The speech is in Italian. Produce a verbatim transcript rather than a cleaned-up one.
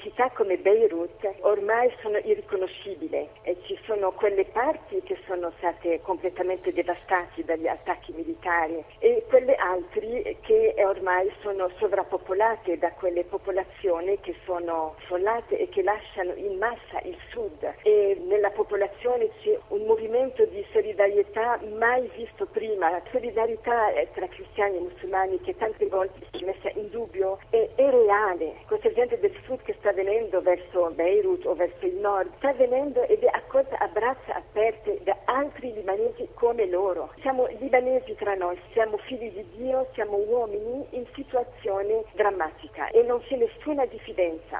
città come Beirut ormai sono irriconoscibili e ci sono quelle parti che sono state completamente devastate dagli attacchi militari e quelle altre che ormai sono sovrappopolate da quelle popolazioni che sono affollate e che lasciano in massa il sud, e nella popolazione c'è un movimento di solidarietà mai visto prima. La solidarietà tra cristiani e musulmani, che tante volte si è messa in dubbio, è, è reale. Questa gente del sud che sta venendo verso Beirut o verso il nord sta venendo ed è accolta a braccia aperte da altri libanesi come loro. Siamo libanesi tra noi, siamo figli di Dio, siamo uomini in situazione drammatica e non c'è nessuna diffidenza.